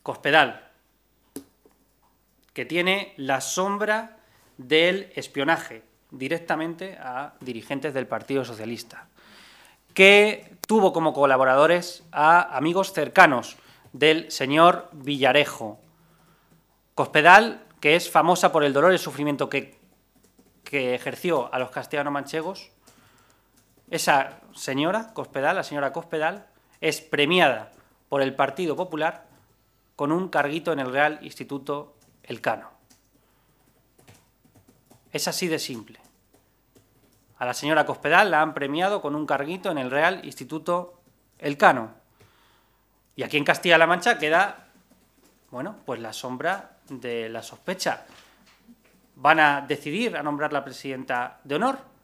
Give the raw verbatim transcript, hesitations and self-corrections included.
Cospedal, que tiene la sombra del espionaje directamente a dirigentes del Partido Socialista, que tuvo como colaboradores a amigos cercanos del señor Villarejo. Cospedal, que es famosa por el dolor y el sufrimiento que, que ejerció a los castellano-manchegos. Esa señora, Cospedal, la señora Cospedal, es premiada por el Partido Popular con un carguito en el Real Instituto Elcano. Es así de simple. A la señora Cospedal la han premiado con un carguito en el Real Instituto Elcano. Y aquí en Castilla-La Mancha queda, bueno, pues la sombra de la sospecha. ¿Van a decidir a nombrar la presidenta de honor?